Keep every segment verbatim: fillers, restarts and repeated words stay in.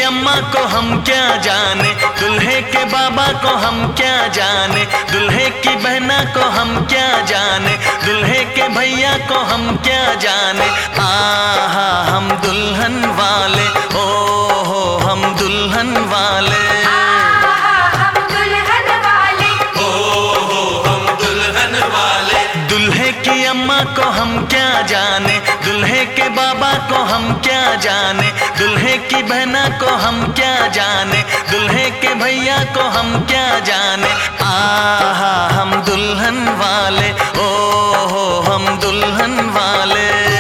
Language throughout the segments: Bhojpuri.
अम्मा को हम क्या जाने, दूल्हे के बाबा को हम क्या जाने, दूल्हे की बहना को हम क्या जाने, दूल्हे के भैया को हम क्या जाने। आहा हम दुल्हन वाले, ओ हो हम दुल्हन वाले, दूल्हे की अम्मा को हम क्या जाने, दूल्हे के बाबा को हम क्या जाने, दूल्हे की बहना को हम क्या जाने, दूल्हे के भैया को हम क्या जाने। आहा हम दुल्हन वाले, ओ हो हम दुल्हन वाले।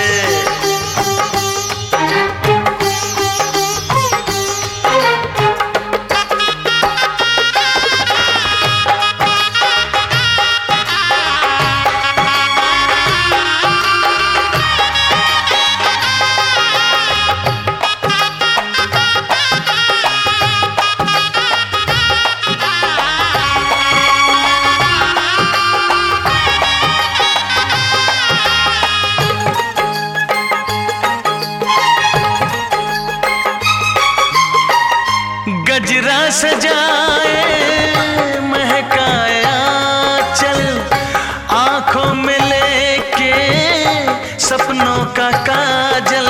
गजरा सजाए महकाए आंचल, आंखों में लेके सपनों का काजल,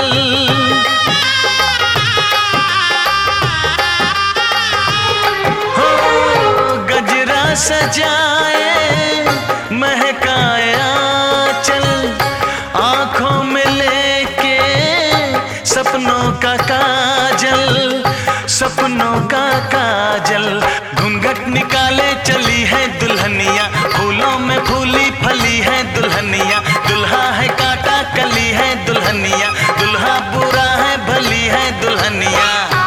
हो गजरा सजाए महकाए आंचल, आंखों में लेके सपनों का काजल, सपनों का काजल। घूंघट निकाले चली है दुल्हनिया, फूलों में फूली फली है दुल्हनिया, दुल्हा है काटा कली है दुल्हनिया, दुल्हा बुरा है भली है दुल्हनिया।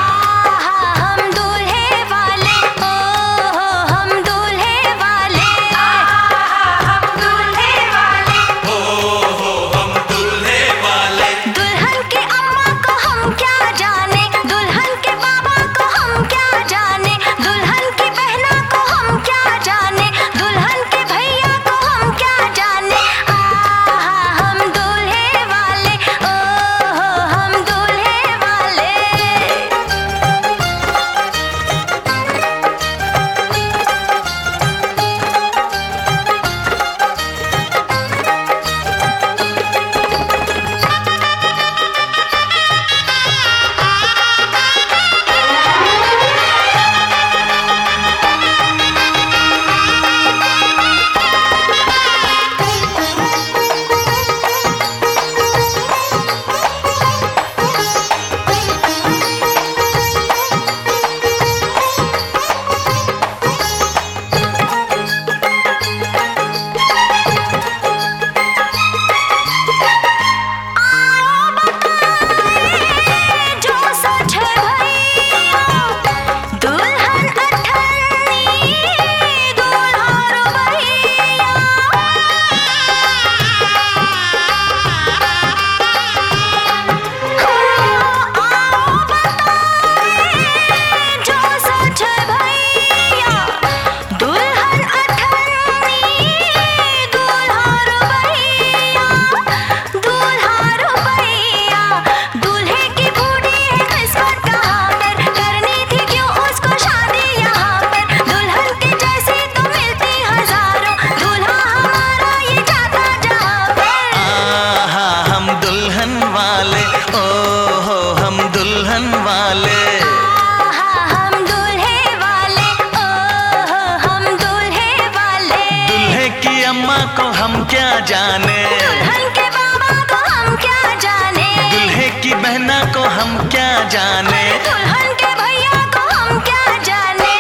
को हम क्या जाने, दुल्हन के बाबा को हम क्या जाने, दूल्हे की बहना को हम क्या जाने, दुल्हन के भैया को हम क्या जाने।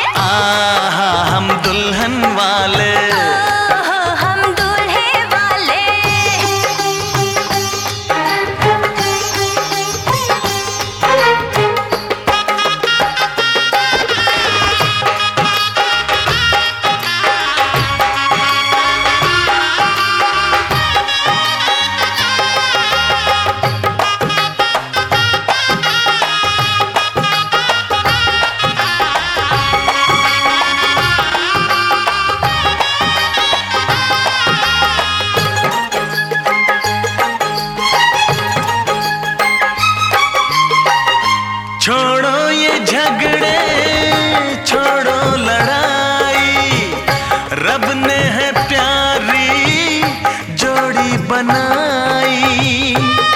आहा हम दुल्हन वाले, ओहो हम दूल्हे वाले। छोड़ो ये झगड़े, छोड़ो लड़ाई, रब ने है प्यारी जोड़ी बनाई।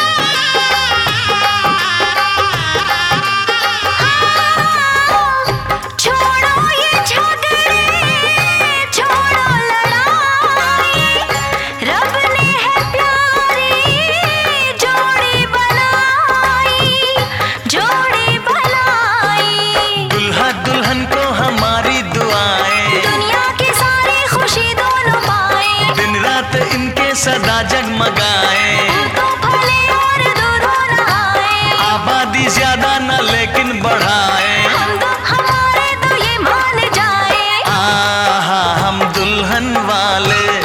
छोड़ो ये झगड़े, छोड़ो लड़ाई, रब ने है प्यारी जोड़ी बनाई, जोड़ी बनाई। दुल्हा दुल्हन को हमारी दुआएं, दुनिया की सारी खुशी दोनों पाए, दिन रात इनके सदा जगमगाए। तो फले और दूधों नहाए, आबादी ज्यादा न लेकिन बढ़ाए। हम तो हमारे तो ये मान जाए। आहा हम दुल्हन वाले।